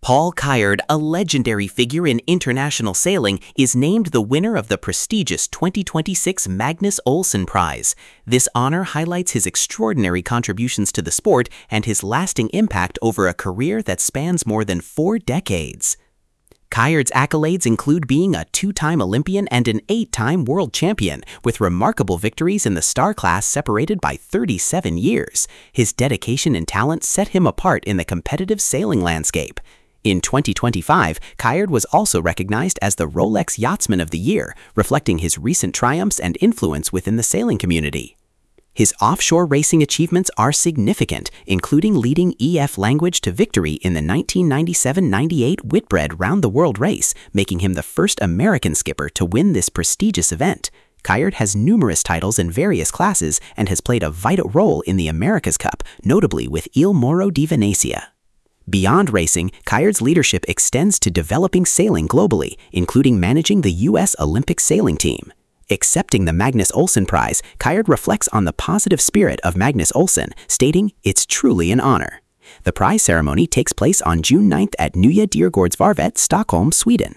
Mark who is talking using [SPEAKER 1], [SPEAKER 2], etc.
[SPEAKER 1] Paul Kajerd, a legendary figure in international sailing, is named the winner of the prestigious 2026 Magnus Olsson Prize. This honor highlights his extraordinary contributions to the sport and his lasting impact over a career that spans more than 4 decades. Kajerd's accolades include being a 2-time Olympian and an 8-time world champion, with remarkable victories in the star class separated by 37 years. His dedication and talent set him apart in the competitive sailing landscape. In 2025, Kajerd was also recognized as the Rolex Yachtsman of the Year, reflecting his recent triumphs and influence within the sailing community. His offshore racing achievements are significant, including leading EF Language to victory in the 1997-98 Whitbread Round the World race, making him the first American skipper to win this prestigious event. Kajerd has numerous titles in various classes and has played a vital role in the America's Cup, notably with Il Moro di Venezia. Beyond racing, Kajerd's leadership extends to developing sailing globally, including managing the U.S. Olympic sailing team. Accepting the Magnus Olsson Prize, Kajerd reflects on the positive spirit of Magnus Olsson, stating, "It's truly an honor." The prize ceremony takes place on June 9th at Nya Djurgårdsvarvet, Stockholm, Sweden.